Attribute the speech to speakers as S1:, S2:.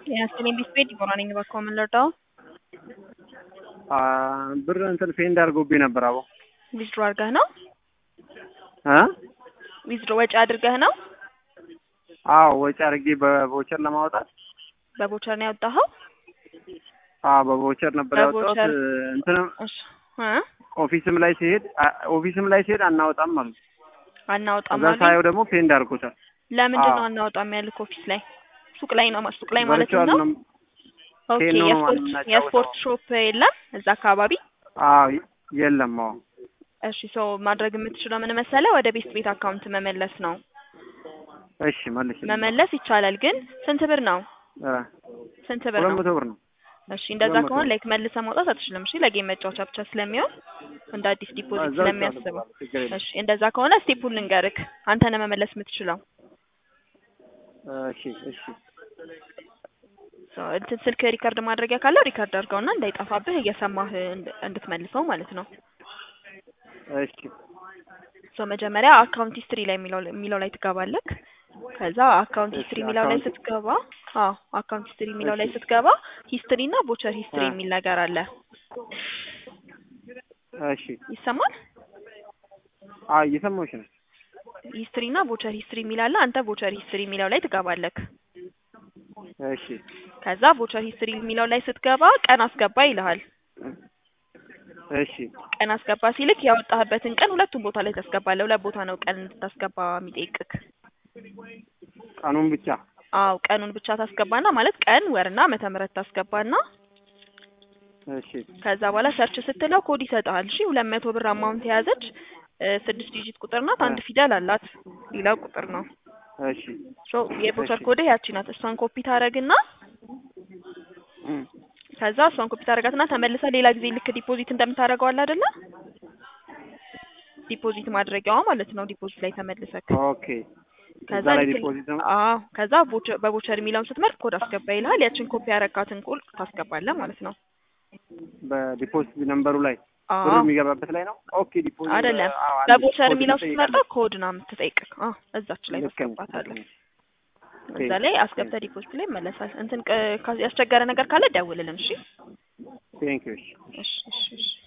S1: ያስኔ ቢስፔድ ይቆራነኝ ባካው ምን ለርዳው
S2: ብር እንትን ፌንድ አድርጎብኝ ነበር። አቦ
S1: ዊዝድሮ አድርገህ ነው? ዊዝድሮ ወጪ አድርገህ ነው?
S2: አዎ ወጪ አድርጌ በቮቸር ለማውጣት።
S1: በቮቸር ነው ያወጣኸው?
S2: በቮቸር ነበር ያወጣሁት። እንትን ኦፊስም ላይ ሲሄድ አናወጣም ማለት ነው።
S1: አናወጣም ማለት
S2: ሳይው ደግሞ ፌንድ አድርጎታል።
S1: ለምንድን ነው አናወጣም ያልክ? ኦፊስ ላይ ሱቅ ላይ ማለት ነው? ኦኬ የስፖርት ሾፕ የለም እዛ አካባቢ?
S2: የለም።
S1: እሺ ማድረግ የምትችለው ምን መሰለህ? ወደ ቤት አካውንት መመለስ ነው።
S2: እሺ
S1: መመለስ ይቻላል፣ ግን ስንት ብር ነው? ስንት ብር ነው?
S2: 200 ብር ነው።
S1: እሺ እንደዛ ከሆነ ላይክ መልሰህ ማውጣት አትችልም። እሺ ለጌም መጫወቻ ብቻ ስለሚሆን እንደ አዲስ ዲፖዚት ስለሚያስበው። እሺ እንደዛ ከሆነ ስቴፑን ልንገርክ፣ አንተ ነህ መመለስ የምትችለው።
S2: እሺ
S1: እንትን ስልክ ሪከርድ ማድረጊያ ካለው ሪከርድ አድርገውና እንዳይጠፋብህ እየሰማህ እንድትመልሰው ማለት ነው።
S2: እሺ
S1: መጀመሪያ አካውንት ሂስትሪ ላይ የሚለው ላይ ትገባለህ። ከዛ አካውንት ሂስትሪ የሚለው ላይ ስትገባ አካውንት ሂስትሪ የሚለው ላይ ስትገባ ሂስትሪ እና ቦቸር ሂስትሪ የሚል ነገር አለ።
S2: እሺ
S1: ይሰማል?
S2: እየሰማሁሽ ነው።
S1: ሂስትሪ እና ቦቸር ሂስትሪ የሚል አለ። አንተ ቦቸር ሂስትሪ የሚለው ላይ ትገባለህ።
S2: እሺ
S1: ከዛ ቦቸር ሂስትሪ የሚለው ላይ ስትገባ ቀን አስገባ ይልሃል።
S2: እሺ
S1: ቀን አስገባ ሲልክ ያወጣህበትን ቀን ሁለቱም ቦታ ላይ ታስገባለህ። ሁለት ቦታ ነው ቀን እንድታስገባ የሚጠይቅክ።
S2: ቀኑን ብቻ?
S1: ቀኑን ብቻ ታስገባና ማለት ቀን ወርና ዓመተ ምህረት ታስገባና
S2: እሺ
S1: ከዛ በኋላ ሰርች ስትለው ኮድ ይሰጣል። እሺ 200 ብር አማውንት የያዘች 6 ዲጂት ቁጥር ናት። አንድ ፊደል አላት፣ ሌላ ቁጥር ነው።
S2: እሺ
S1: የቦቸር ኮድ ያቺ ናት። እሷን ኮፒ ታረግና ከዛ እሷን ኮፒ ታረጋትና ተመልሳ ሌላ ጊዜ ልክ ዲፖዚት እንደምታረገው አለ አይደለ? ዲፖዚት ማድረጊያዋ ማለት ነው። ዲፖዚት ላይ ተመልሰክ
S2: ኦኬ።
S1: ከዛ በቦቸር የሚለውን ስትመርጥ ኮድ አስገባ ይልሃል። ያችን ኮፒ ያረካትን ኮድ ታስገባለህ ማለት ነው።
S2: በዲፖዚት ነምበሩ ላይ ብሩ የሚገባበት ላይ ነው። ኦኬ ዲፖዚት
S1: አይደለም፣ በቦቸር የሚለውን ስትመርጥ ኮድ ነው የምትጠይቅህ። እዛች ላይ ታስገባታለህ። እዛ ላይ አስገብተህ ዲፖዚት ላይ መለሳል። እንትን ያስቸገረ ነገር ካለ ደውልልን። እሺ
S2: ቴንክ ዩ።
S1: እሺ